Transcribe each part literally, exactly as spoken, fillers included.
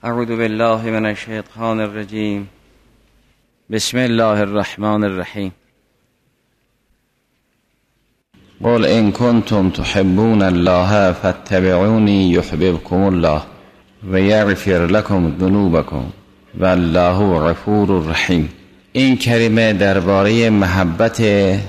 اعوذ بالله من الشیطان الرجیم. بسم الله الرحمن الرحیم. قل ان کنتم تحبون الله فاتبعونی یحببکم الله و یغفر لكم ذنوبکم والله غفور رحیم. این کلمه درباره محبت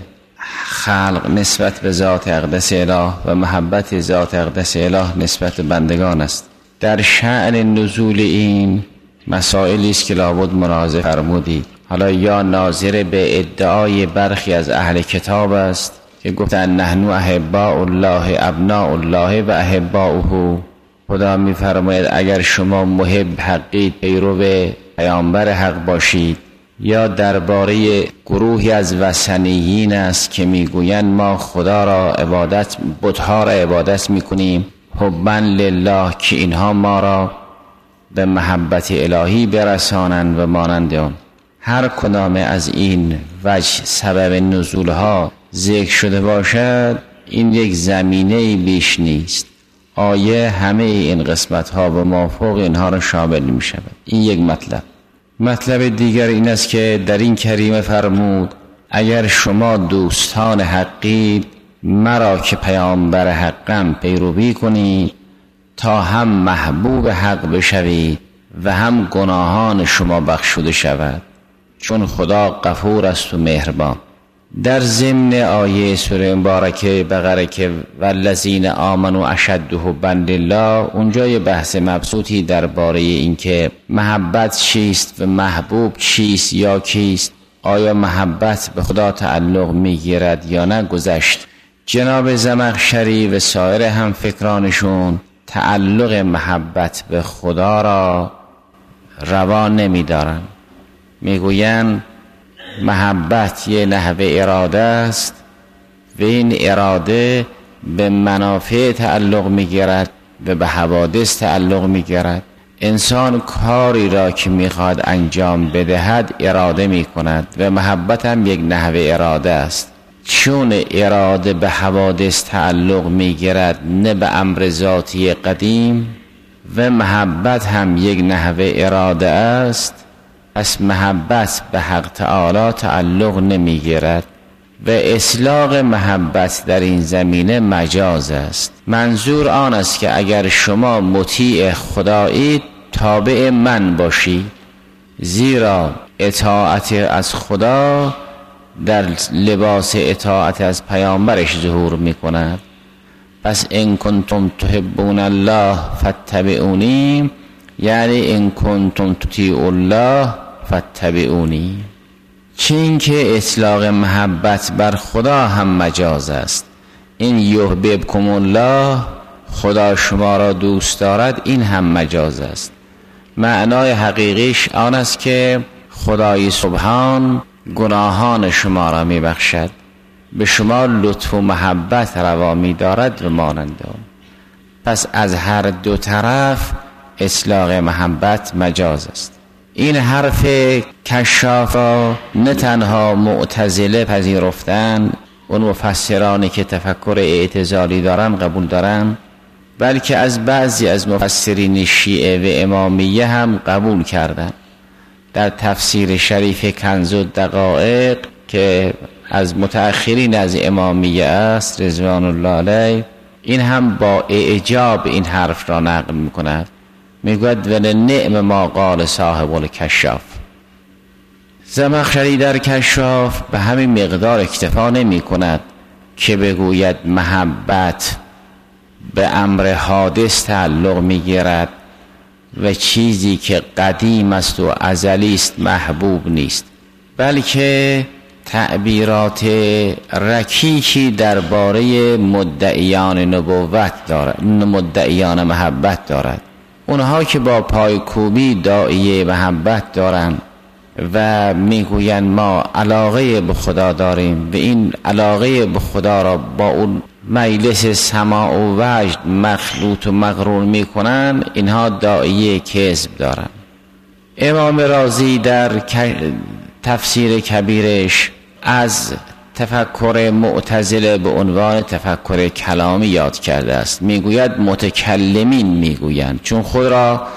خلق نسبت به ذات اقدس اله و محبت ذات اقدس اله نسبت بندگان است. در شأن نزول این مسائلی است که لابد ملاحظه فرمودید. حالا یا ناظر به ادعای برخی از اهل کتاب است که گفتن نحن احباء الله ابناء الله و احباؤه. خدا می‌فرماید اگر شما محب حقید، پیرو پیامبر حق باشید. یا درباره گروهی از وثنیین است که میگویند ما خدا را عبادت، بت‌ها را عبادت میکنیم حبا لله، که اینها ما را به محبت الهی برسانند و مانند آن. هر کدام از این وجه سبب نزولها ذکر شده باشد، این یک زمینه بیش نیست. آیه همه این قسمت ها به موافق اینها را شامل می شود. این یک مطلب. مطلب دیگر این است که در این کریمه فرمود اگر شما دوستان حقید، مرا که پیامبر حقم پیروی کنید تا هم محبوب حق بشوید و هم گناهان شما بخشوده شود، چون خدا غفور است و مهربان. در ضمن آیه سوره مبارکه بقره که والذین آمنوا اشد حبا لله، اونجا یه بحث مبسوطی درباره این که محبت چیست و محبوب چیست یا کیست، آیا محبت به خدا تعلق میگیرد یا نه گذشت. جناب زمخشری و سایر هم فکرانشون تعلق محبت به خدا را روا نمیدارن. میگوین محبت یه نحوه اراده است و این اراده به منافع تعلق میگیرد و به حوادث تعلق میگیرد. انسان کاری را که میخواد انجام بدهد اراده میکند و محبت هم یک نحوه اراده است. چون اراده به حوادث تعلق میگیرد نه به امر ذاتی قدیم و محبت هم یک نحوه اراده است، پس محبت به حق تعالی تعلق نمیگیرد و اطلاق محبت در این زمینه مجاز است. منظور آن است که اگر شما مطیع خدایید تابع من باشید، زیرا اطاعت از خدا در لباس اطاعت از پیامبرش ظهور میکند. پس ان کنتم تحبون الله فاتبعونی، یعنی ان کنتم تطیعوا الله فاتبعونی. چین که اطلاق محبت بر خدا هم مجاز است. این یحببکم الله، خدا شما را دوست دارد، این هم مجاز است. معنای حقیقیش آن است که خدای سبحان گناهان شما را می بخشد، به شما لطف و محبت روا می دارد و مانند آن. پس از هر دو طرف اطلاق محبت مجاز است. این حرف کشاف را نه تنها معتزله پذیرفتن، اون مفسرانی که تفکر اعتزالی دارن قبول دارن، بلکه از بعضی از مفسرین شیعه و امامیه هم قبول کردن. در تفسیر شریف کنز الدقایق که از متأخرین از امامیه است رضوان الله علیه، این هم با اعجاب این حرف را نقل میکند. میگوید ولنعم ما قال صاحب الکشاف. زمخشری در کشاف به همین مقدار اکتفا نمی کند که بگوید محبت به امر حادث تعلق میگیرد و چیزی که قدیم است و ازلی است محبوب نیست، بلکه تعبیرات رکیکی درباره مدعیان نبوت دارد، مدعیان محبت دارد. اونها که با پایکوبی داعیه محبت دارند و میگویند ما علاقه به خدا داریم و این علاقه به خدا را با اون مجلس سماع و وجد مخلوط و مغرور میکنن، اینها داعیه کذب دارن. امام رازی در تفسیر کبیرش از تفکر معتزله به عنوان تفکر کلامی یاد کرده است. میگوید متکلمین میگویند، چون خود را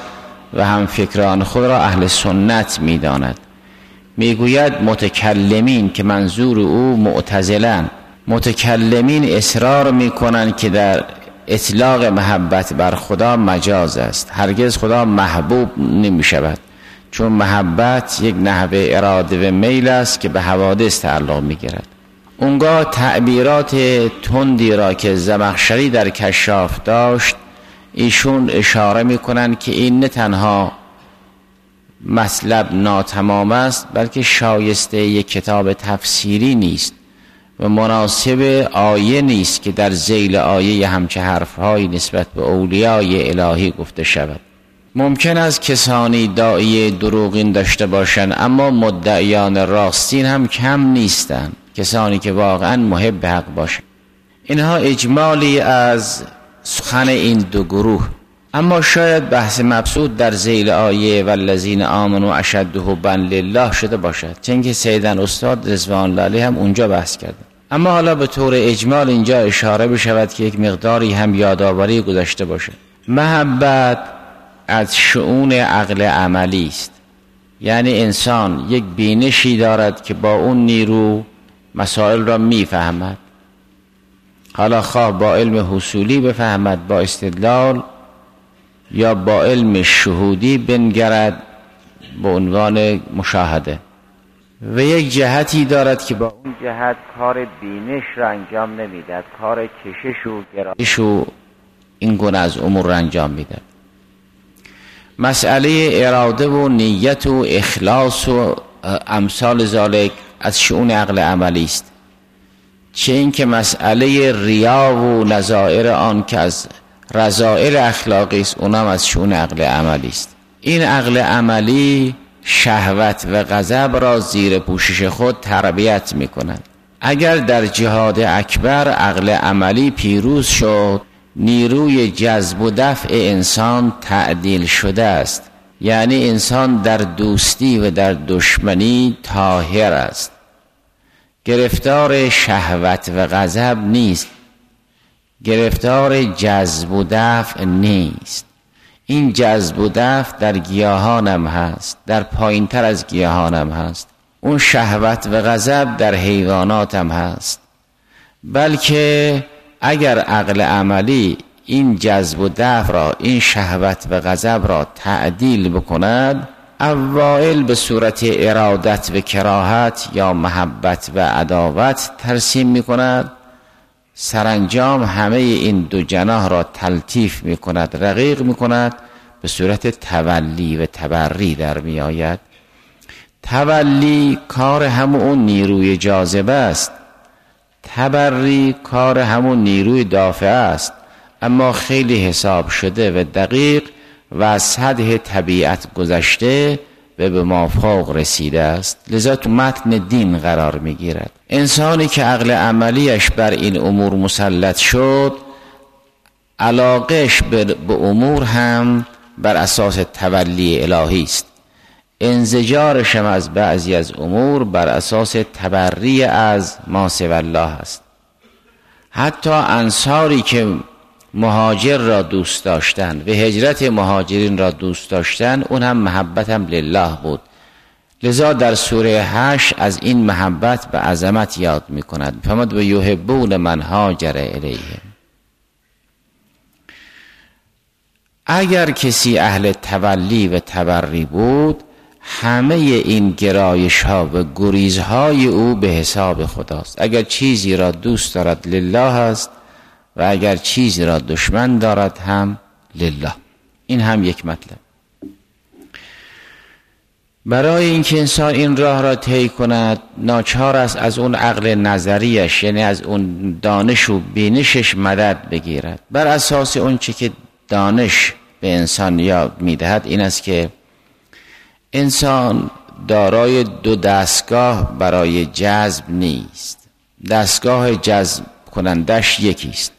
و هم فکران خود را اهل سنت می داند. می گوید متکلمین که منظور او معتزلن، متکلمین اصرار می کنند که در اطلاق محبت بر خدا مجاز است. هرگز خدا محبوب نمی شود، چون محبت یک نحوه اراده و میل است که به حوادث تعلق می گیرد. اونگاه تعبیرات تندی را که زمخشری در کشاف داشت، ایشون اشاره می کنند که این نه تنها مطلب ناتمام است، بلکه شایسته یک کتاب تفسیری نیست و مناسب آیه نیست که در ذیل آیه همچه حرفهایی نسبت به اولیای الهی گفته شود. ممکن است کسانی داعی دروغین داشته باشند، اما مدعیان راستین هم کم نیستند، کسانی که واقعا محب حق باشند. اینها اجمالی از سخن این دو گروه. اما شاید بحث مبسوط در ذیل آیه والذین آمنوا اشد حبا لله شده باشد، چون که سیدن استاد رضوان الله علیه هم اونجا بحث کرده. اما حالا به طور اجمال اینجا اشاره بشود که یک مقداری هم یادآوری گذاشته باشد. محبت از شؤون عقل عملی است، یعنی انسان یک بینشی دارد که با اون نیرو مسائل را میفهمد، حالا خواه با علم حصولی بفهمد، با استدلال، یا با علم شهودی بنگرد به عنوان مشاهده، و یک جهتی دارد که با اون جهت کار بینش را انجام نمیدهد، کار کشش و گرایش و این گونه از امور را انجام میدهد. مسئله اراده و نیت و اخلاص و امثال ذالک از شؤون عقل عملی است، چه این که مسئله ریا و نظائر آن که از رذائل اخلاقی است، اونم از شؤون عقل عملی است. این عقل عملی شهوت و غضب را زیر پوشش خود تربیت می کند. اگر در جهاد اکبر عقل عملی پیروز شد، نیروی جذب و دفع انسان تعدیل شده است، یعنی انسان در دوستی و در دشمنی طاهر است، گرفتار شهوت و غضب نیست، گرفتار جذب و دفع نیست. این جذب و دفع در گیاهان هم هست، در پایین تر از گیاهان هم هست. اون شهوت و غضب در حیوانات هم هست. بلکه اگر عقل عملی این جذب و دفع را، این شهوت و غضب را تعدیل بکند، اوائل به صورت ارادت و کراهت یا محبت و عداوت ترسیم می کند، سرانجام همه این دو جناح را تلطیف می کند، رقیق می کند، به صورت تولی و تبری در می آید. تولی کار همون نیروی جاذبه است، تبری کار همون نیروی دافعه است، اما خیلی حساب شده و دقیق و از سطح طبیعت گذشته و به مافوق رسیده است. لذا تو متن دین قرار می گیرد. انسانی که عقل عملیش بر این امور مسلط شد، علاقش به امور هم بر اساس تولی الهی است، انزجارش هم از بعضی از امور بر اساس تبری از ما سوی الله است. حتی انصاری که مهاجر را دوست داشتن و هجرت مهاجرین را دوست داشتن، اون هم محبت هم لله بود. لذا در سوره هشت از این محبت به عظمت یاد می کند. فرمود و یحبون من هاجر الیه. اگر کسی اهل تولی و تبری بود، همه این گرایش ها و گریز های او به حساب خداست. اگر چیزی را دوست دارد لله است و اگر چیزی را دشمن دارد هم لله. این هم یک مطلب. برای اینکه انسان این راه را طی کند، ناچار است از اون عقل نظریش، یعنی از اون دانش و بینشش مدد بگیرد. بر اساس اون چی که دانش به انسان یاد میدهد این است که انسان دارای دو دستگاه برای جذب نیست. دستگاه جذب کنندش یکیست،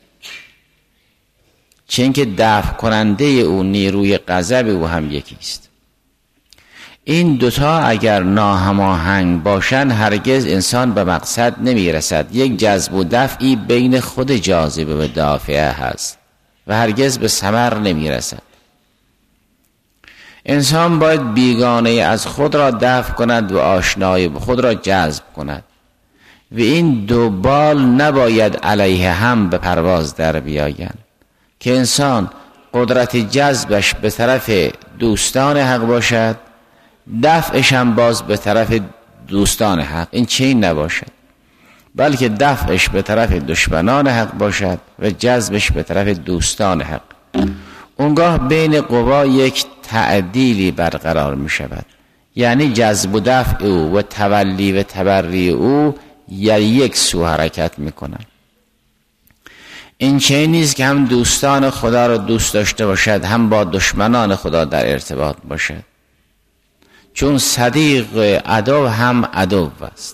چون که دفع کننده او نیروی غضب او هم یکیست. این دوتا اگر ناهماهنگ باشند هرگز انسان به مقصد نمی رسد. یک جذب و دفعی بین خود جاذبه و دافعه هست و هرگز به ثمر نمی رسد. انسان باید بیگانه از خود را دفع کند و آشنای خود را جذب کند و این دو بال نباید علیه هم به پرواز در بیایند که انسان قدرت جذبش به طرف دوستان حق باشد، دفعش هم باز به طرف دوستان حق. این چین نباشد، بلکه دفعش به طرف دشمنان حق باشد و جذبش به طرف دوستان حق. اونگاه بین قوا یک تعدیلی برقرار می شود، یعنی جذب و دفع او و تولی و تبری او یا یک سو حرکت می کنند. این چه نیست که هم دوستان خدا را دوست داشته باشد هم با دشمنان خدا در ارتباط باشد، چون صدیق عدو هم عدو است.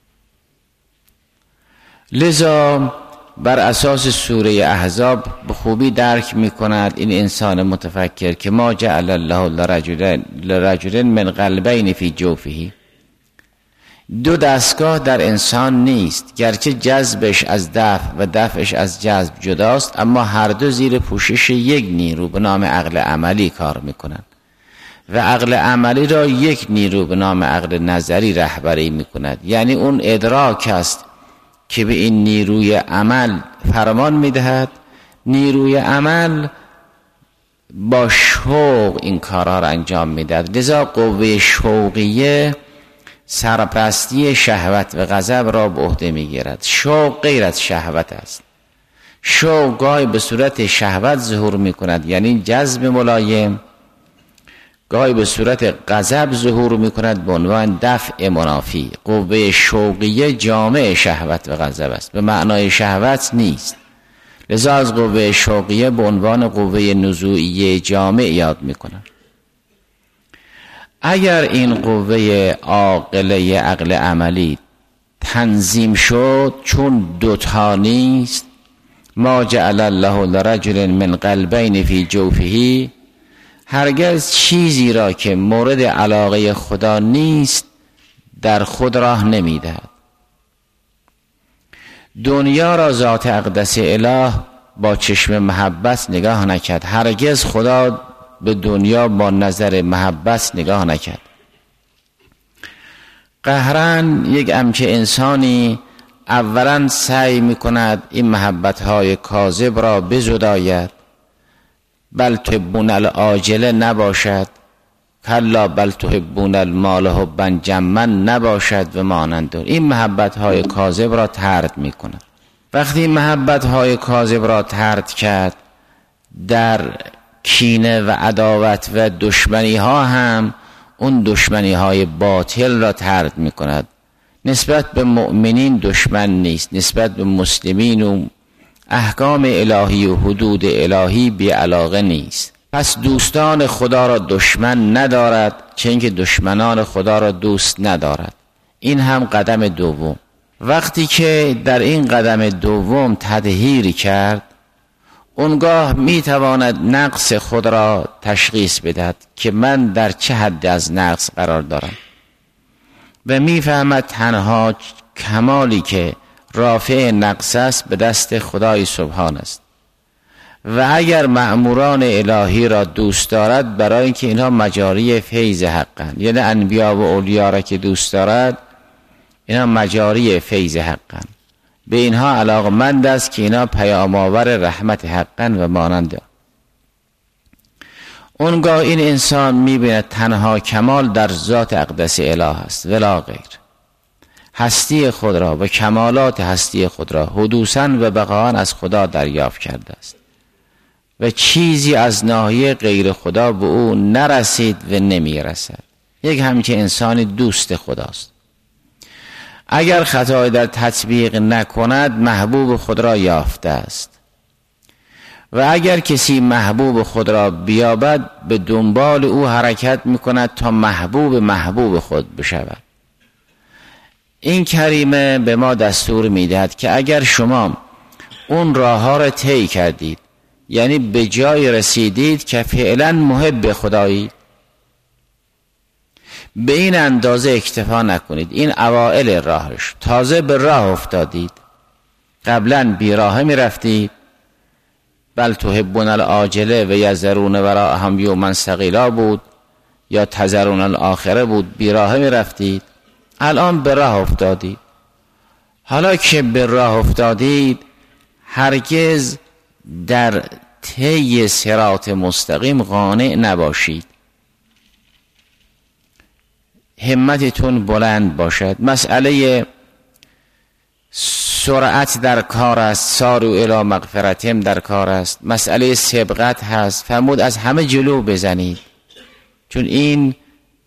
لذا بر اساس سوره احزاب به خوبی درک می کند این انسان متفکر که ما جعل الله لرجل لرجل من قلبین فی جوفه، دو دستگاه در انسان نیست، گرچه جذبش از دفع و دفعش از جذب جداست، اما هر دو زیر پوشش یک نیرو به نام عقل عملی کار می کنند و عقل عملی را یک نیرو به نام عقل نظری رهبری می کند. یعنی اون ادراک است که به این نیروی عمل فرمان می دهد، نیروی عمل با شوق این کارها را انجام می دهد. لذا قوه شوقیه سرپرستی شهوت و غضب را به عهده می گیرد. شوق غیر از شهوت است. شوق گاهی به صورت شهوت ظهور می کند، یعنی جذب ملایم، گاهی به صورت غضب ظهور می کند به عنوان دفع منافی. قوه شوقیه جامع شهوت و غضب است، به معنای شهوت نیست. لذا از قوه شوقیه به عنوان قوه نزوعیه جامع یاد می کند. اگر این قوه عاقله عقل عملی تنظیم شد، چون دوتا نیست، ما جعل الله لرجل من قلبین فی جوفه، هرگز چیزی را که مورد علاقه خدا نیست در خود راه نمیدهد. دنیا را ذات اقدس اله با چشم محبت نگاه نکرد، هرگز خدا به دنیا با نظر محبت نگاه نکرد. قهرن یک امچه انسانی اولا سعی میکند این محبت‌های کاذب را بزداید، بل تحبون العاجله نباشد، کلا بل تحبون المال حبا جما نباشد و مانند این محبت‌های کاذب را طرد میکند. وقتی محبت‌های کاذب را طرد کرد، در کینه و عداوت و دشمنی ها هم اون دشمنی های باطل را طرد می کند. نسبت به مؤمنین دشمن نیست، نسبت به مسلمین و احکام الهی و حدود الهی بی علاقه نیست. پس دوستان خدا را دشمن ندارد، چه اینکه دشمنان خدا را دوست ندارد. این هم قدم دوم. وقتی که در این قدم دوم تطهیر کرد، اونگاه میتواند نقص خود را تشخیص بدهد که من در چه حد از نقص قرار دارم و میفهمد تنها کمالی که رافع نقص است به دست خدای سبحان است. و اگر مأموران الهی را دوست دارد، برای اینکه اینها مجاری فیض حقند، یعنی انبیا و اولیا را که دوست دارد، اینها مجاری فیض حقند، به اینها علاقمند است که اینها پیام آور رحمت حقن و مانند. اونگاه این انسان میبیند تنها کمال در ذات اقدس اله است ولا غیر. هستی خود را و کمالات هستی خود را حدوثاً و بقاءً از خدا دریافت کرده است و چیزی از ناحیه غیر خدا به او نرسید و نمیرسد. یک همچین انسانی دوست خداست. اگر خطایی در تطبیق نکند، محبوب خود را یافته است. و اگر کسی محبوب خود را بیابد، به دنبال او حرکت میکند تا محبوب محبوب خود بشود. این کریمه به ما دستور میدهد که اگر شما اون راه ها را طی کردید، یعنی به جای رسیدید که فعلا محب خدایید، به این اندازه اکتفا نکنید. این اوائل راهش، تازه به راه افتادید، قبلا بی راه می رفتید. بل تحبون العاجله و یذرون وراءهم یوما ثقیلا بود. یا تذرون الاخره بود، بیراه می رفتید، الان به راه افتادید. حالا که به راه افتادید هرگز در طی صراط مستقیم قانع نباشید، همتتون بلند باشد. مسئله سرعت در کار است، سارو الی مغفرتهم در کار است، مسئله سبقت هست. فرمود از همه جلو بزنید، چون این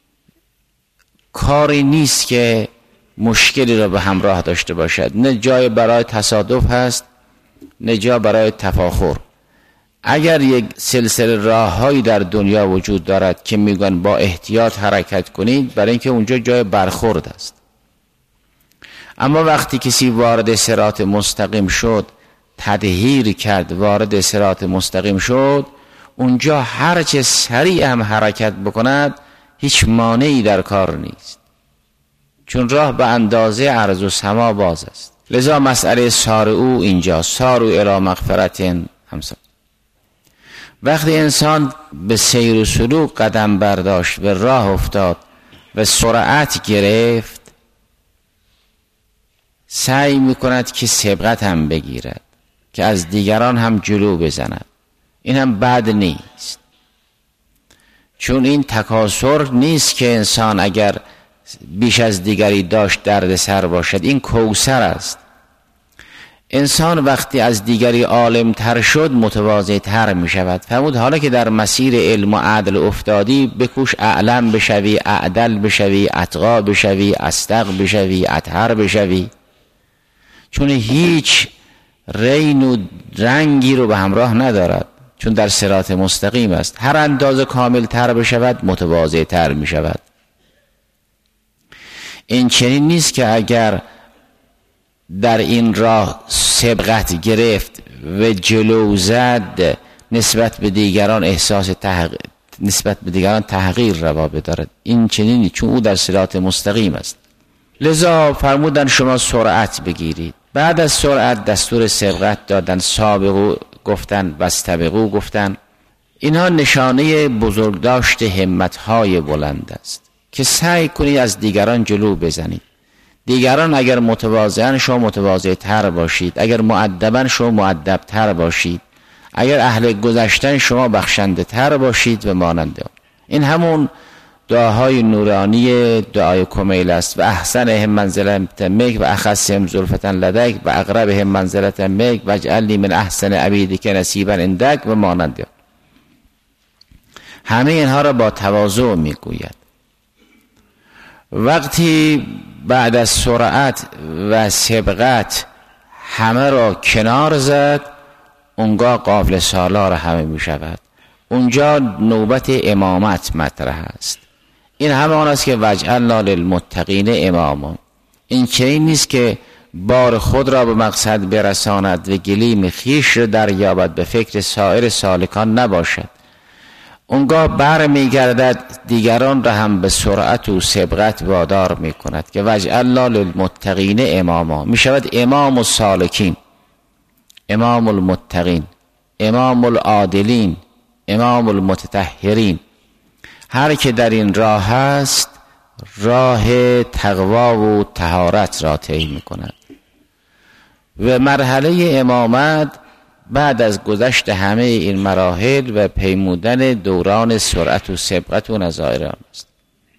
کاری نیست که مشکلی را به همراه داشته باشد، نه جای برای تصادف هست نه جای برای تفاخر. اگر یک سلسله راههایی در دنیا وجود دارد که میگن با احتیاط حرکت کنید، برای اینکه اونجا جای برخورد است. اما وقتی کسی وارد صراط مستقیم شد، تدهیر کرد، وارد صراط مستقیم شد، اونجا هرچه سریع هم حرکت بکند هیچ مانعی در کار نیست، چون راه به اندازه عرض و سما باز است. لذا مسئله سارعو اینجا، سارعو الی مغفرتن همسا. وقتی انسان به سیر و سلوک قدم برداشت و راه افتاد و سرعت گرفت، سعی میکند که سبقت هم بگیرد، که از دیگران هم جلو بزند. این هم بد نیست، چون این تکاسر نیست که انسان اگر بیش از دیگری داشت درد سر باشد، این کوثر است. انسان وقتی از دیگری عالم تر شد متواضع تر می شود. فرمود حالا که در مسیر علم و عدل افتادی، بکوش اعلم بشوی، اعدل بشوی، اتقا بشوی، اصدق بشوی، اطهر بشوی، چون هیچ رین و رنگی رو به همراه ندارد، چون در صراط مستقیم است. هر اندازه کامل تر بشود متواضع تر می شود. این چنین نیست که اگر در این راه سبقت گرفت و جلو زد، نسبت به دیگران احساس تحقیر نسبت به دیگران تحقیر روا بدارد. این چنینی، چون او در صراط مستقیم است. لذا فرمودن شما سرعت بگیرید. بعد از سرعت دستور سبقت دادن، سابقو گفتن، واستبقوا گفتن. اینها نشانه بزرگداشت همت‌های بلند است که سعی کنید از دیگران جلو بزنید. دیگران اگر متواضعن شما متواضع تر باشید، اگر مؤدبن شما مؤدب تر باشید، اگر اهل گذشتن شما بخشنده تر باشید و مانند آن. این همون دعاهای نورانی دعای کمیل است. و احسن هم منزلت مک و اخص هم زلفتن لدک و اقرب هم منزلت مک و اجعلنی من احسن عبیدک نصیبا اندک و مانند آن. همه اینها را با تواضع میگوید. وقتی بعد از سرعت و سبقت همه را کنار زد، اونجا قافله سالار همه می شود. اونجا نوبت امامت مطرح است. این همان است که وجعلنا للمتقین اماما. این چنین نیست که بار خود را به مقصد برساند و گلیم خیش را دریابد، به فکر سایر سالکان نباشد. اونگاه بر می گردد دیگران را هم به سرعت و سبقت وادار می کند که وجعلنا للمتقین اماما. می شود امام السالکین، امام المتقین، امام العادلین، امام المتطهرین. هر که در این راه هست راه تقوا و طهارت را طی می کند. و مرحله امامت بعد از گذشت همه این مراحل و پیمودن دوران سرعت و سبقت و نظائر آن است.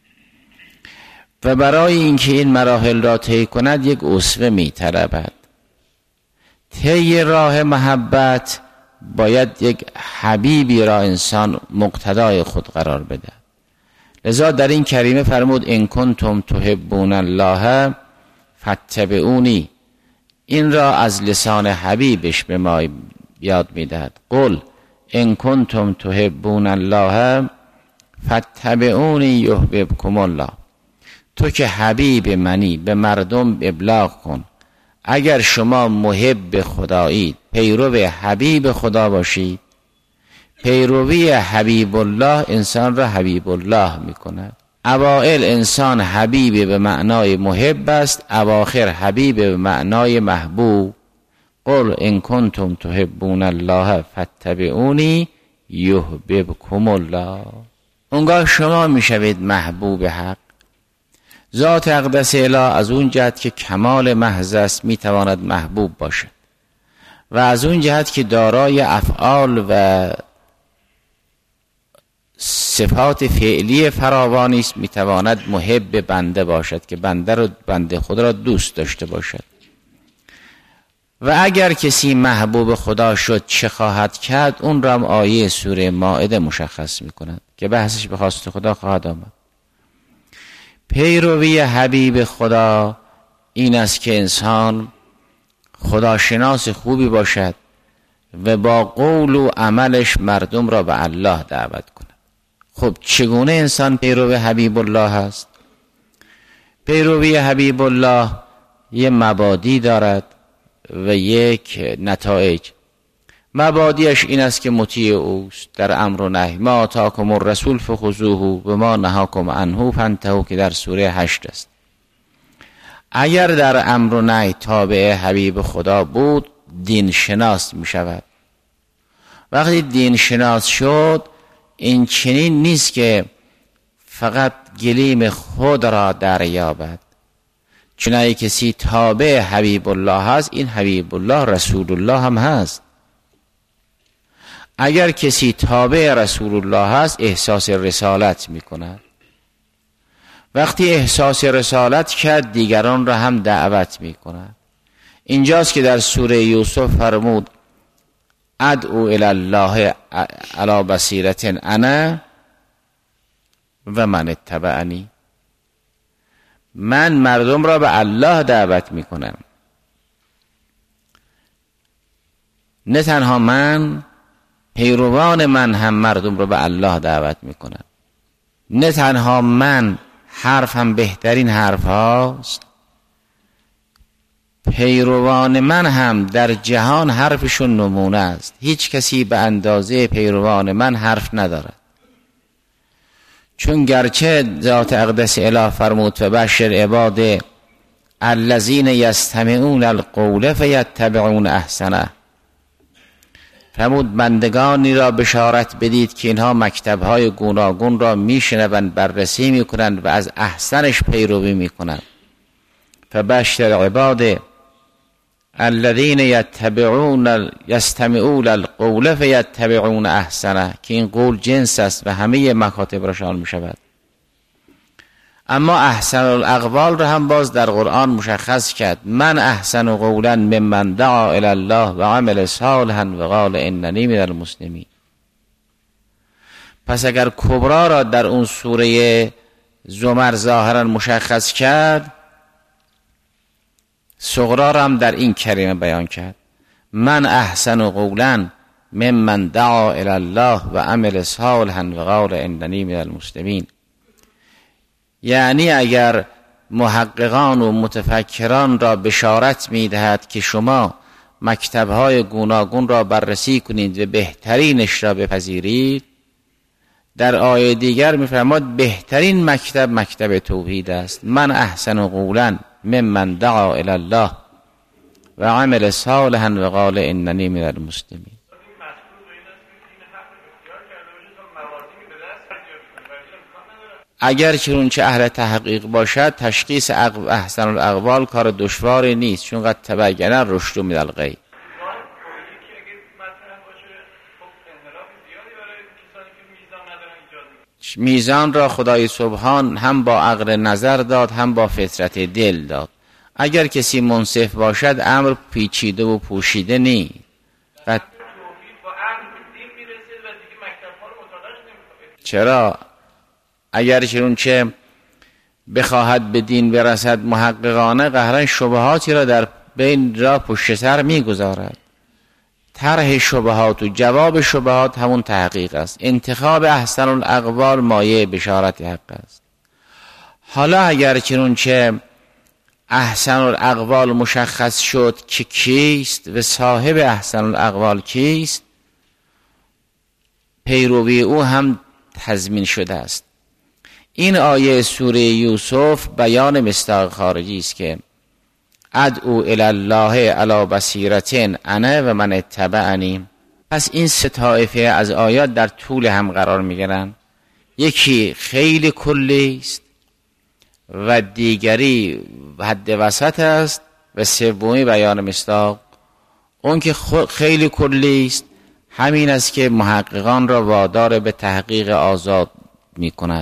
و برای اینکه این مراحل را طی کند یک اسوه می طلبد. طی راه محبت باید یک حبیبی را انسان مقتدای خود قرار بده. لذا در این کریمه فرمود ان کنتم تحبون الله فاتبعونی. این را از لسان حبیبش به ما یاد میدهد. قل ان کنتم تحبون الله فاتبعونی یحببکم الله. تو که حبیب منی به مردم ابلاغ کن. اگر شما محب خدایید، پیرو حبیب خدا باشید. پیروی حبیب الله انسان را حبیب الله می کند. اوائل انسان حبیب به معنای محب است، اواخر حبیب به معنای محبوب. قل ان کنتم تحبون الله فاتبعونی یحببکم الله. اونگاه شما میشوید محبوب حق. ذات اقدس اله از اون جهت که کمال محض است میتواند محبوب باشد و از اون جهت که دارای افعال و صفات فعلی فراوانی است میتواند محب بنده باشد که بنده رو بنده خدا را دوست داشته باشد. و اگر کسی محبوب خدا شد چه خواهد کرد؟ اون را هم آیه سوره مائده مشخص میکند که بحثش به خواست خدا خواهد آمد. پیروی حبیب خدا این است که انسان خداشناس خوبی باشد و با قول و عملش مردم را به الله دعوت کند. خب چگونه انسان پیرو حبیب الله هست؟ پیروی حبیب الله یه مبادی دارد و یک نتایج. مبادیش این است که مطیع اوست در امر و نهی. ما آتاکم الرسول فخذوه و ما نهاکم عنه فانتهوا که در سوره هشت است. اگر در امر و نهی تابع حبیب خدا بود دین شناس می شود. وقتی دین شناس شد این چنین نیست که فقط گلیم خود را دریابد. چنانکه کسی تابع حبیب الله هست این حبیب الله رسول الله هم هست. اگر کسی تابع رسول الله هست احساس رسالت می کند. وقتی احساس رسالت کرد دیگران را هم دعوت می کند. اینجاست که در سوره یوسف فرمود ادعو الی الله علی بصیرة انا و من اتبعنی. من مردم را به الله دعوت می کنم. نه تنها من، پیروان من هم مردم را به الله دعوت می کنم. نه تنها من حرفم بهترین حرف هاست، پیروان من هم در جهان حرفشون نمونه است. هیچ کسی به اندازه پیروان من حرف ندارد. چون گرچه ذات اقدس اله فرمود و بشر عباد الذین یستمعون القول فیتبعون احسنه، فرمود بندگانی را بشارت بدید که اینها مکتب‌های گوناگون را میشنوند، بررسی میکنند و از احسنش پیروی میکنند. فبشر عباد الذین یتبعون یستمعون القول فیتبعون احسنه، که این قول جنس است و همه مکاتب را شامل میشود. اما احسن الاقوال را هم باز در قرآن مشخص کرد. من احسن قولا ممن دعا الی الله و عمل صالحا و قال اننی من المسلمین. پس اگر کبرا را در اون سوره زمر ظاهرا مشخص کرد، صغرا را هم در این کریمه بیان کرد. من احسن قولا ممن دعا الی الله و عمل صالحا و قال اننی من المسلمین. یعنی اگر محققان و متفکران را بشارت میدهد که شما مکتب‌های گوناگون را بررسی کنید و بهترینش را بپذیرید، در آیه دیگر می‌فرماید بهترین مکتب مکتب توحید است. من احسن قولا ممن دعا الی الله و عمل صالحا و قال اننی من المسلمین. اگر چنانچه اهل تحقیق باشد تشخیص احسن الاقوال کار دشواری نیست، چون قد تبین الرشد من الغی. میزان را خدای سبحان هم با عقل نظر داد هم با فطرت دل داد. اگر کسی منصف باشد امر پیچیده و پوشیده نیست. و چرا؟ اگر چنانچه بخواهد به دین برسد محققانه قهرن شبهاتی را در بین را پشت سر میگذارد. طرح شبهات و جواب شبهات همون تحقیق است. انتخاب احسن الاقوال مایه بشارت حق است. حالا اگر چنانچه احسن الاقوال مشخص شد که کیست و صاحب احسن الاقوال کیست، پیروی او هم تضمین شده است. این آیه سوره یوسف بیان مصداق خارجی است که ادعو الی الله علی بصیرة انا و من اتبعنی. پس این سه طایفه از آیات در طول هم قرار میگیرن یکی خیلی کلی است و دیگری حد وسط است و سومی بیان مصداق. اون که خیلی کلی است همین است که محققان را وادار به تحقیق آزاد می کند.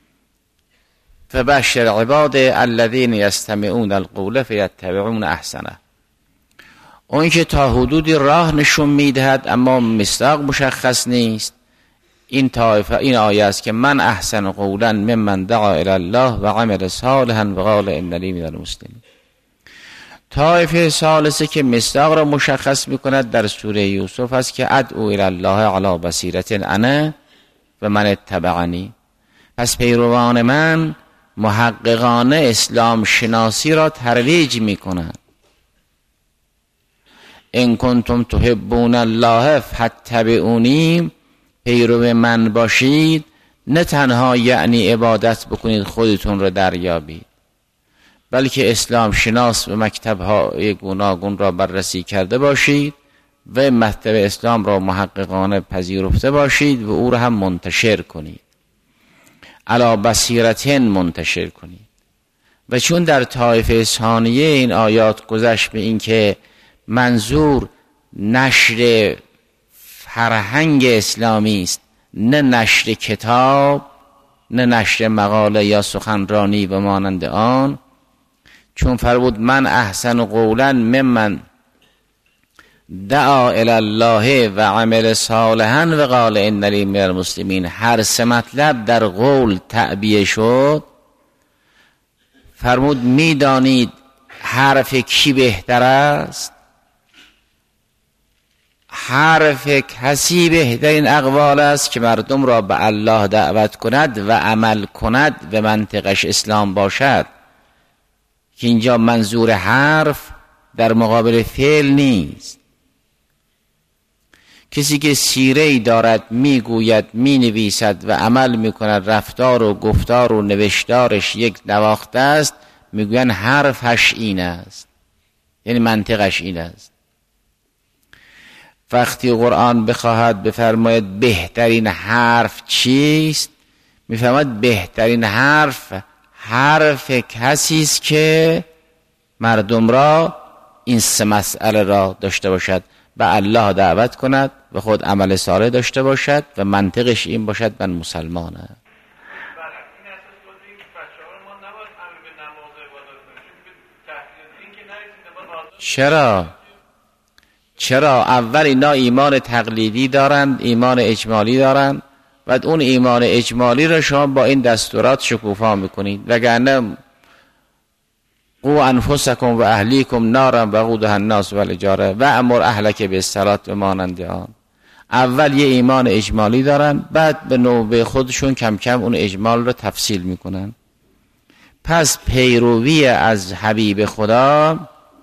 فبشر عباد الذین یستمعون القول فیتبعون احسنه. اون که تا حدودی راه نشون میدهد اما مصداق مشخص نیست، این طایفه این آیه است که من احسن قولا ممن دعا الی الله و عمل صالحا و قال اننی من المسلمین. طایفه ثالثه که مصداق را مشخص میکند در سوره یوسف است که ادعو الی الله علی بصیرة انا و من اتبعنی. پس پیروان من محققانه اسلام شناسی را ترویج میکنند. ان کنتم تحبون الله فاتبعونی، پیرو من باشید نه تنها یعنی عبادت بکنید خودتون رو دریابید، بلکه اسلام شناس و مکتب‌های گوناگون را بررسی کرده باشید و مکتب اسلام را محققانه پذیرفته باشید و او را هم منتشر کنید، علی بصیرتین منتشر کنید. و چون در طایفه ثانیه این آیات گذشت به این که منظور نشر فرهنگ اسلامی است نه نشر کتاب نه نشر مقاله یا سخنرانی و مانند آن، چون فرمود من احسن قولا ممن دعا الی الله و عمل صالحا و قال اننی من المسلمین، هر سه مطلب در قول تعبیه شد. فرمود میدانید حرف کی بهتر است؟ حرف کسی بهترین اقوال است که مردم را به الله دعوت کند و عمل کند و منطقش اسلام باشد، که اینجا منظور حرف در مقابل فعل نیست. کسی که سیره‌ای دارد میگوید مینویسد و عمل میکند، رفتار و گفتار و نوشتارش یک نواخته است، میگوین حرفش این است، یعنی منطقش این است. وقتی قرآن بخواهد بفرماید بهترین حرف چیست، میفرماید بهترین حرف حرف کسی است که مردم را این سه مسئله را داشته باشد: به الله دعوت کند و خود عمل صالح داشته باشد و منطقش این باشد من مسلمانم. چرا؟ چرا؟ اول اینا ایمان تقلیدی دارند، ایمان اجمالی دارند، و اون ایمان اجمالی را شما با این دستورات شکوفا میکنید. وگرنه قو انفسکم و اهلیکم نارا وقودها الناس والحجاره و امر اهلک بالصلاة و مانند آن. اول یه ایمان اجمالی دارن، بعد به نوبه خودشون کم کم اون اجمال رو تفصیل میکنن. پس پیروی از حبیب خدا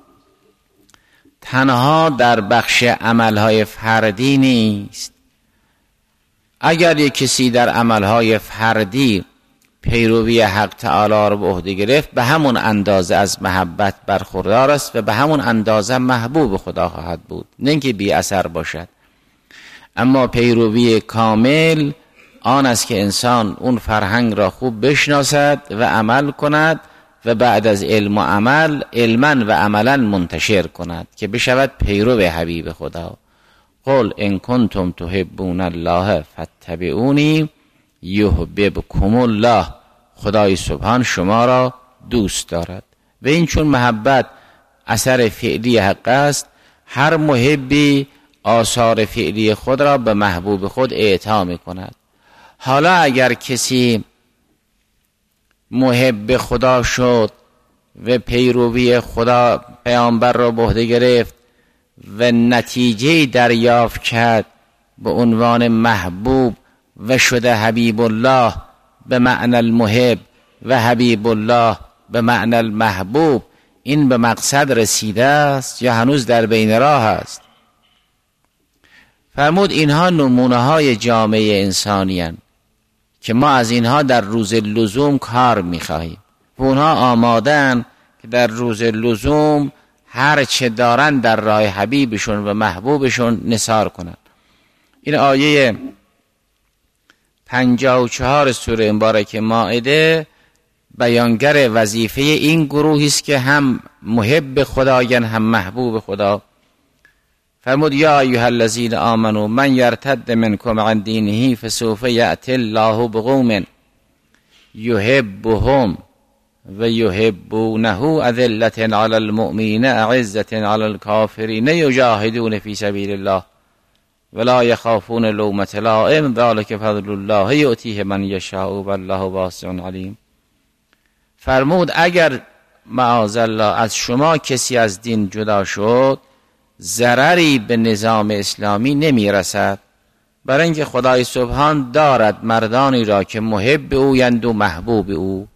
تنها در بخش عملهای فردی نیست. اگر یک کسی در عملهای فردی پیروی حق تعالی رو به عهده گرفت، به همون اندازه از محبت برخوردار است و به همون اندازه محبوب خدا خواهد بود، نه اینکه بی اثر باشد. اما پیروی کامل آن است که انسان اون فرهنگ را خوب بشناسد و عمل کند و بعد از علم و عمل علما و عملا منتشر کند که بشود پیرو حبیب خدا. قل ان کنتم تحبون الله فاتبعونی یحببکم الله. خدای سبحان شما را دوست دارد و این چون محبت اثر فعلی حق است، هر محبی آثار فعلی خود را به محبوب خود اعطا می کند. حالا اگر کسی محب خدا شد و پیروی خدا پیامبر را به عهده گرفت و نتیجه دریافت کرد به عنوان محبوب و شده حبیب الله به معنی المحب و حبیب الله به معنی المحبوب، این به مقصد رسیده است یا هنوز در بین راه است؟ فرمود اینها نمونه های جامعه انسانی هستند که ما از اینها در روز لزوم کار می‌خواهیم و اونها آمادن که در روز لزوم هر چه دارن در راه حبیبشون و محبوبشون نثار کنن. این آیه پنجاه و چهار سوره مبارکه مائده بیانگر وظیفه این گروهی است که هم محب خدایند هم محبوب خدا. فرمود یا ایها الذین آمنوا من یرتد منکم عن دینه فسوف یأتی الله بقوم یحبهم و یحبونه اذلة علی المؤمنین اعزة علی الکافرین یجاهدون فی سبیل الله ولا یخافون لومة لائم ذلک فضل الله یؤتیه من یشاء والله واسع علیم. فرمود اگر معاذالله از شما کسی از دین جدا شد ضرری به نظام اسلامی نمی رسد، برای اینکه خدای سبحان دارد مردانی را که محب اویند و محبوب او.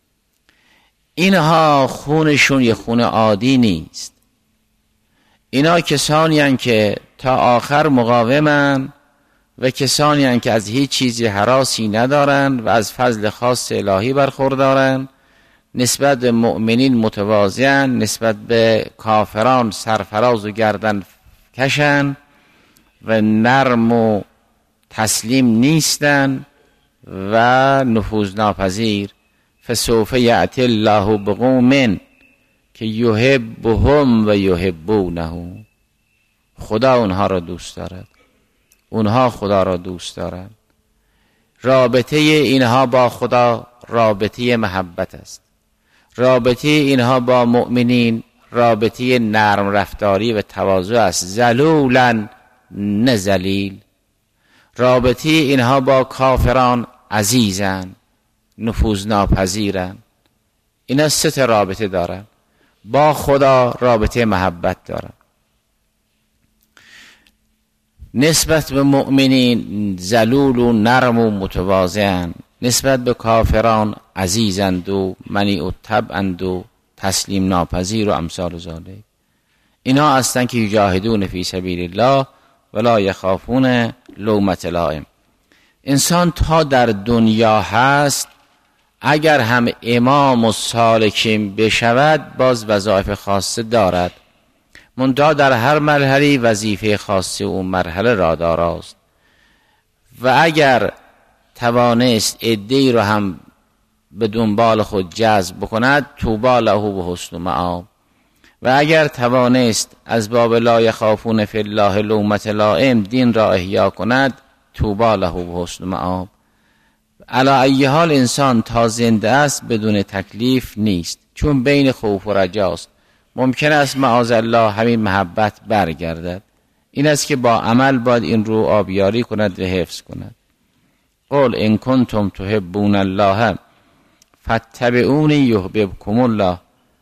اینها خونشون یه خون عادی نیست، اینا کسانی هستند که تا آخر مقاومن و کسانی هستند که از هیچ چیزی هراسی ندارند و از فضل خاص الهی برخوردارند، نسبت به مؤمنین متواضعن، نسبت به کافران سرفراز و گردن کشن و نرم و تسلیم نیستن و نفوذ ناپذیر. فسوف یأتی الله بقوم که یحبهم و یحبونه، خدا اونها را دوست دارد، اونها خدا را دوست دارند. رابطه اینها با خدا رابطه محبت است، رابطه اینها با مؤمنین رابطه نرم رفتاری و تواضع است، ذلولا نه ذلیل. رابطه اینها با کافران عزیزن، نفوذ ناپذیرن. اینا سه تا رابطه دارن. با خدا رابطه محبت دارن، نسبت به مؤمنین ذلول و نرم و متواضعن، نسبت به کافران عزیزند و منیع الطبعند و تسلیم ناپذیر و امثال ذالک. اینا هستند که یجاهدون فی سبیل الله ولا یخافون لومة لائم. انسان تا در دنیا هست اگر هم امام و سالکین بشود باز وظایف خاصه دارد، منتها در هر مرحله وظیفه خاصه اون مرحله را داراست و اگر توانست عده‌ای رو هم به دنبال خود جذب بکند طوبی له و حسن مآب، و اگر توانست از باب لا یخافون فی الله لومة لائم دین را احیا کند طوبی له و حسن مآب. علی ای حال انسان تا زنده است بدون تکلیف نیست، چون بین خوف و رجاست. ممکن است معاذالله همین محبت برگردد. این است که با عمل باید این رو آبیاری کند و حفظ کند. قل ان کنتم تحبون الله فاتبعونی یحببکم الله.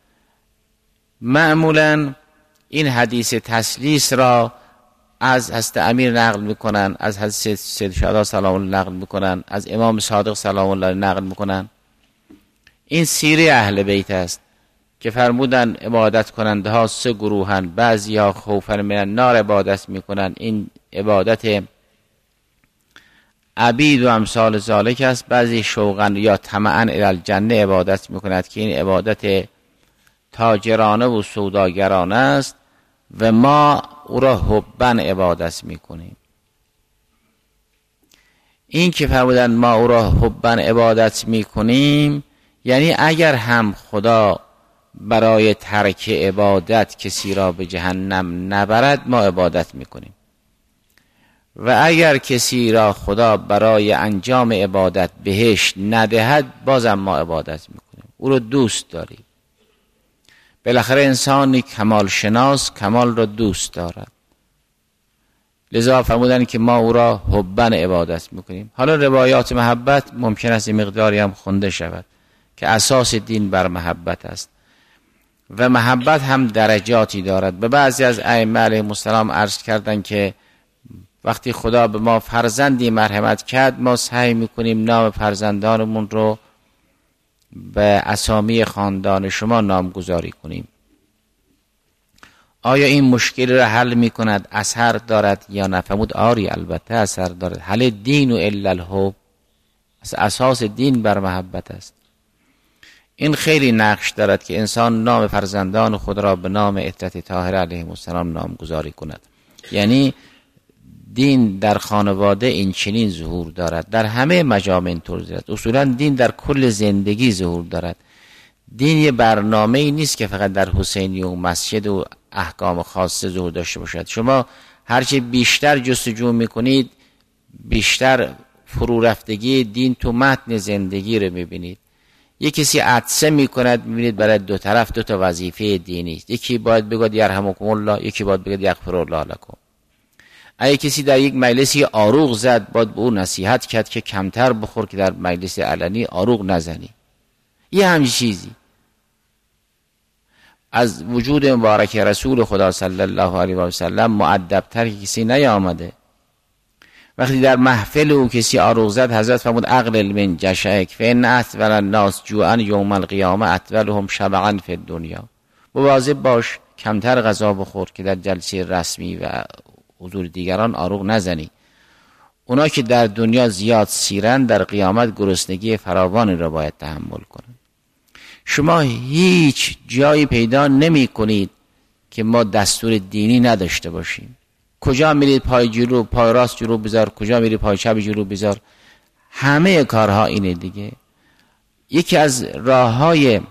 معمولا این حدیث تسلیس را از حضرت امیر نقل میکنن، از حضرت سید شهدا سلام الله نقل میکنن، از امام صادق سلام الله نقل میکنن. این سیره اهل بیت است که فرمودن عبادت کننده ها سه گروهن، بعضی ها خوفا من النار عبادت میکنن، این عبادت عبید و امثال ذالک است. بعضی شوقا یا طمعا الی الجنه عبادت میکند که این عبادت تاجرانه و سوداگرانه است و ما او را حبا عبادت میکنیم. این که فرمودن ما او را حبا عبادت میکنیم یعنی اگر هم خدا برای ترک عبادت کسی را به جهنم نبرد ما عبادت میکنیم، و اگر کسی را خدا برای انجام عبادت بهشت ندهد بازم ما عبادت میکنیم، او را دوست داریم. بالاخره انسانی کمال شناس کمال را دوست دارد، لذا فرمودن که ما او را حبا عبادت میکنیم. حالا روایات محبت ممکن است این مقداری هم خونده شود که اساس دین بر محبت است و محبت هم درجاتی دارد. به بعضی از ائمه علیهم السلام عرض کردند که وقتی خدا به ما فرزندی مرحمت کرد ما سعی میکنیم نام فرزندانمون رو به اسامی خاندان شما نامگذاری کنیم. آیا این مشکل را حل میکند؟ اثر دارد یا نه؟ فرمود آری البته اثر دارد. حل دین و الا الحب، اساس دین بر محبت است. این خیلی نقش دارد که انسان نام فرزندان خود را به نام عترت طاهره علیهم السلام نامگذاری کند، یعنی دین در خانواده این چنین ظهور دارد، در همه مجامع اینطور دارد. اصولا دین در کل زندگی ظهور دارد. دین یه برنامه ای نیست که فقط در حسینی و مسجد و احکام خاصه ظهور داشته باشد. شما هرچه بیشتر جستجو میکنید بیشتر فرو رفتگی دین تو متن زندگی رو میبینید. یک کسی عطسه میکند میبینید برای دو طرف دو تا وظیفه دینی است. یکی باید بگه یرحمکم الله، یکی باید بگه یغفر الله لکم. اگه کسی در یک مجلسی آروغ زد باید به او نصیحت کرد که کمتر بخور که در مجلس علنی آروغ نزنی. یه همچین چیزی از وجود مبارک رسول خدا صلی الله علیه و سلم مؤدب‌تر کسی نیامده. وقتی در محفل او کسی آروغ زد حضرت فرمود اقلل من جشعک فان اطول الناس جوعا یوم القیامه اطولهم شبعا فی الدنیا. مواظب باش کمتر غذا بخور که در جلسه رسمی و حضور دیگران آروغ نزنی. اونا که در دنیا زیاد سیرن در قیامت گرسنگی فراوانی را باید تحمل کنند. شما هیچ جایی پیدا نمی کنید که ما دستور دینی نداشته باشیم. کجا میرید پای جلو پای راست جلو بذار، کجا میرید پای چپ جلو بذار، همه کارها اینه دیگه. یکی از راههای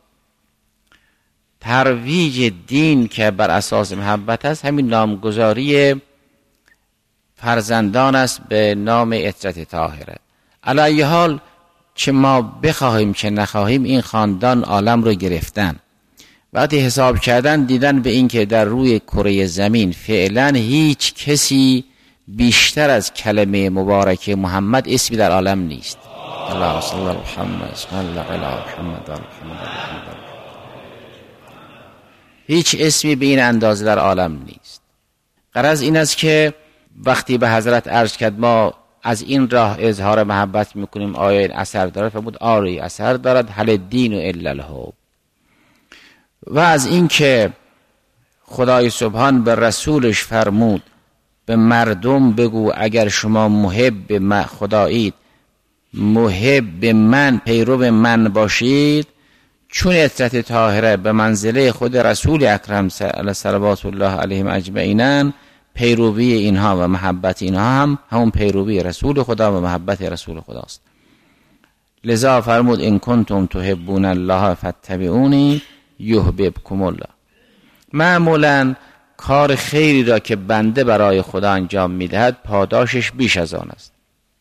ترویج دین که بر اساس محبت است همین نامگذاری فرزندان است به نام عترت طاهره. علی ای حال چه ما بخواهیم چه نخواهیم این خاندان عالم رو گرفتن. وقتی حساب کردن دیدن به این که در روی کره زمین فعلا هیچ کسی بیشتر از کلمه مبارک محمد اسمی در عالم نیست. الله صلی الله محمد صلی الله علی محمد. هیچ اسمی به این اندازه در عالم نیست. غرض این است که وقتی به حضرت عرض کرد ما از این راه اظهار محبت میکنیم آیا این اثر دارد؟ فرمود آری اثر دارد، هل دین الا الحب. و از این که خدای سبحان به رسولش فرمود به مردم بگو اگر شما محب من خدایید محب من پیرو من باشید، چون عترت طاهره به منزله خود رسول اکرم صلوات الله علیهم اجمعین، پیروی اینها و محبت اینها هم همون پیروی رسول خدا و محبت رسول خداست. لذا فرمود ان کنتم تحبون الله فاتبعونی یحببکم الله. معمولا کار خیری را که بنده برای خدا انجام میدهد پاداشش بیش از آن است.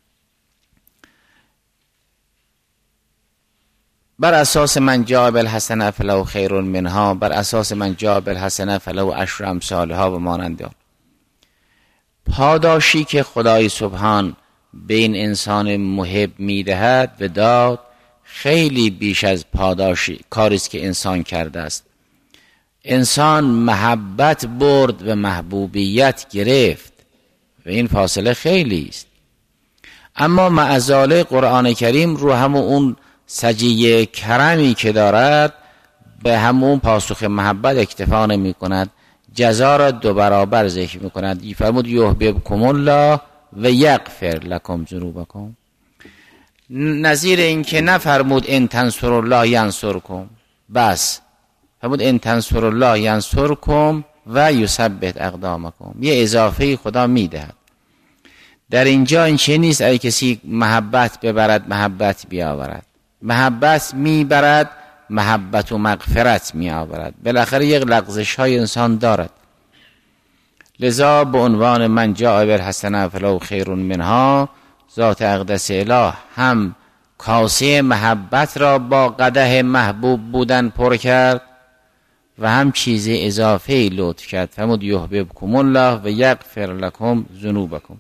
بر اساس من جاء بالحسنه فله خیر منها، بر اساس من جاء بالحسنه فله عشر امثالها و مانند آن. پاداشی که خدای سبحان به این انسان محب میدهد و داد خیلی بیش از پاداشی کاری است که انسان کرده است. انسان محبت برد و محبوبیت گرفت و این فاصله خیلی است. اما معزاله قرآن کریم رو همون اون سجیه کرمی که دارد به همون پاسخ محبت اکتفا نمی کند، جزا را دو برابر ذکر می کند. فرمود یحببکم الله و یغفر لکم ذنوبکم. نظیر این که نفرمود ان تنصروا الله ینصرکم بس، فرمود ان تنصروا الله ینصرکم و یثبت اقدامکم. یه اضافه خدا میدهد. در اینجا این چه نیست ای کسی محبت ببرد محبت بیاورد، محبت میبرد محبت و مغفرت میآورد. بالاخره یک لغزش های انسان دارد. لذا به عنوان من جاء بالحسنه فله خیر منها، ذات اقدس اله هم کاسه محبت را با قدح محبوب بودن پر کرد و هم چیز اضافه لطف کرد. فرمود یحببکم الله و یغفر لکم ذنوبکم.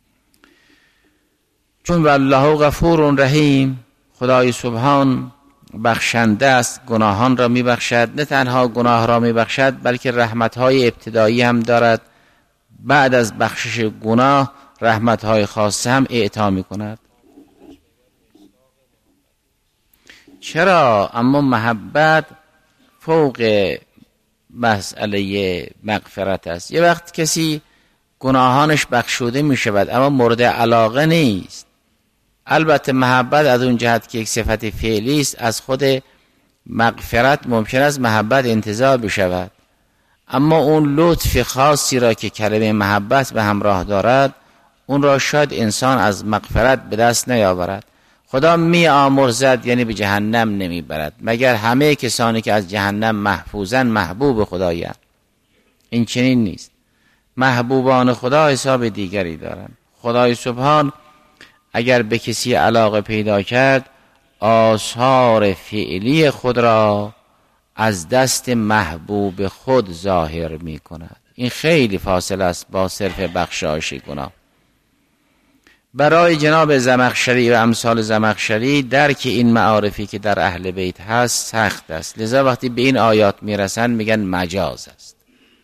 چون والله غفور رحیم، خدای سبحان بخشنده است، گناهان را میبخشد. نه تنها گناه را میبخشد بلکه رحمتهای ابتدایی هم دارد. بعد از بخشش گناه رحمتهای خاصه هم اعطا میکند. چرا؟ اما محبت فوق مسئله مغفرت است. یه وقت کسی گناهانش بخشوده میشود اما مورد علاقه نیست. البته محبت از اون جهت که یک صفت فعلی است، از خود مغفرت ممکن است محبت انتزاع بشود، اما اون لطف خاصی را که کلمه محبت به همراه دارد، اون را شاید انسان از مغفرت به دست نیاورد. خدا می آمرزد یعنی به جهنم نمی برد، مگر همه کسانی که از جهنم محفوظن محبوب خدایند. این چنین نیست. محبوبان خدا حساب دیگری دارند. خدای سبحان اگر به کسی علاقه پیدا کرد، آثار فعلی خود را از دست محبوب خود ظاهر می کند. این خیلی فاصله است با صرف بخشایش گناه. برای جناب زمخشری و امثال زمخشری درک این معارفی که در اهل بیت هست سخت است، لذا وقتی به این آیات میرسن میگن مجاز است.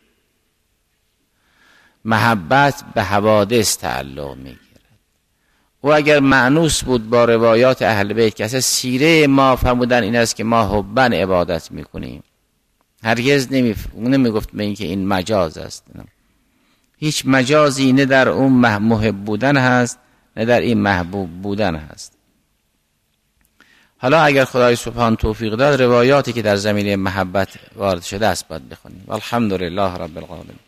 محبت به حوادث تعلق میگیرد. و اگر معنوس بود با روایات اهل بیت که اصلا سیره ما فرمودن این است که ما حبن عبادت میکنیم، هرگز نمیگفت به این که این مجاز است. هیچ مجازی نه در اون محبوب بودن هست نه در این محبوب بودن هست. حالا اگر خدای سبحان توفیق داد، روایاتی که در زمینه محبت وارد شده است باید بخونیم. والحمدلله رب العالمین.